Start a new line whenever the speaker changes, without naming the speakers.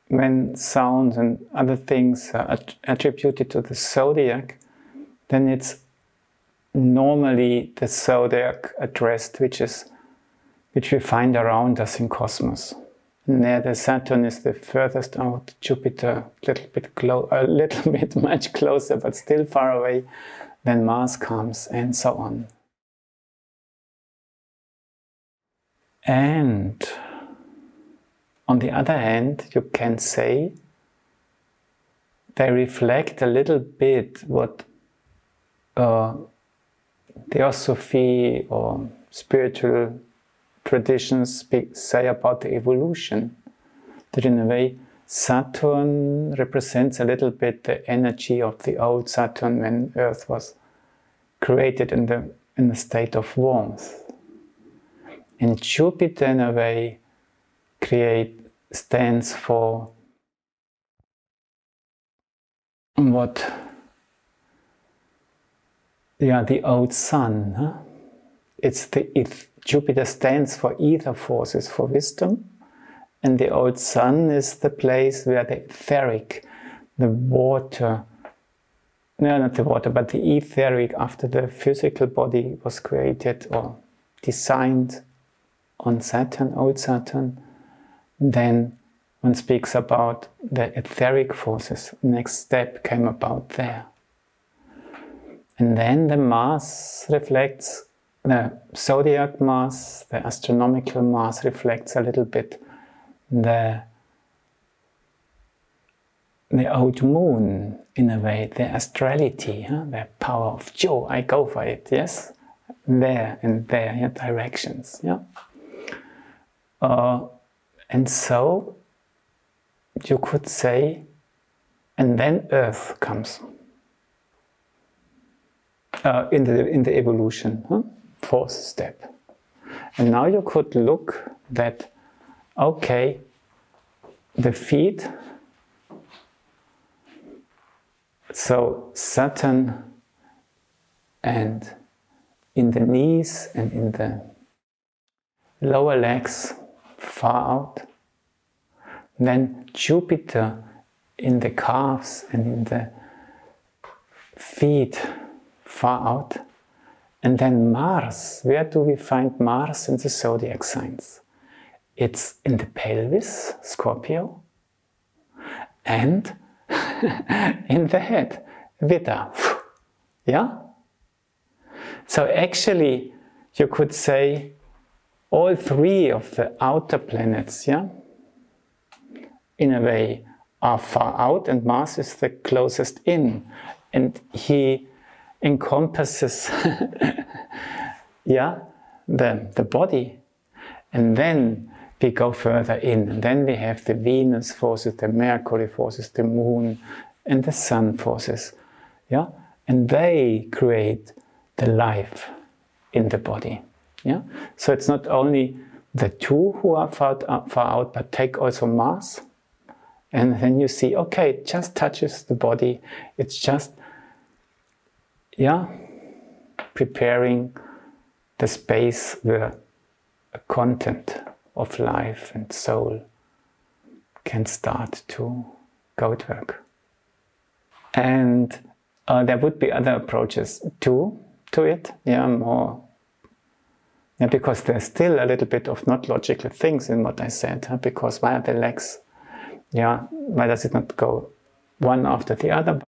when sounds and other things are attributed to the zodiac, then it's normally the zodiac addressed, which we find around us in cosmos. And there, the Saturn is the furthest out, Jupiter a little bit much closer, but still far away. Then Mars comes, and so on. And on the other hand, you can say they reflect a little bit what Theosophy or spiritual traditions say about the evolution. That in a way, Saturn represents a little bit the energy of the old Saturn when Earth was created in the state of warmth. And Jupiter, in a way, stands for what? The old sun. Huh? Jupiter stands for ether forces, for wisdom, and the old sun is the place where the etheric, the etheric, after the physical body was created or designed on Saturn, old Saturn, then one speaks about the etheric forces. Next step came about there. And then the Mars reflects, the zodiac Mars, the astronomical Mars reflects a little bit the old moon, in a way, the astrality, the power of Joe. I go for it, yes? There and there, directions, yeah? And so you could say, and then Earth comes in the evolution, fourth step. And now you could look that, okay, the feet, so Saturn, and in the knees and in the lower legs, far out. Then Jupiter in the calves and in the feet, far out. And then Mars. Where do we find Mars in the zodiac signs? It's in the pelvis, Scorpio, and in the head, Vita. Yeah? So actually, you could say all three of the outer planets, yeah, in a way, are far out, and Mars is the closest in. And he encompasses the body. And then we go further in. And then we have the Venus forces, the Mercury forces, the Moon, and the Sun forces. Yeah? And they create the life in the body. Yeah? So it's not only the two who are far out, but take also Mars. And then you see, okay, it just touches the body. It's just, preparing the space where a content of life and soul can start to go at work. And there would be other approaches to it, because there's still a little bit of not logical things in what I said, because why are the legs, why does it not go one after the other?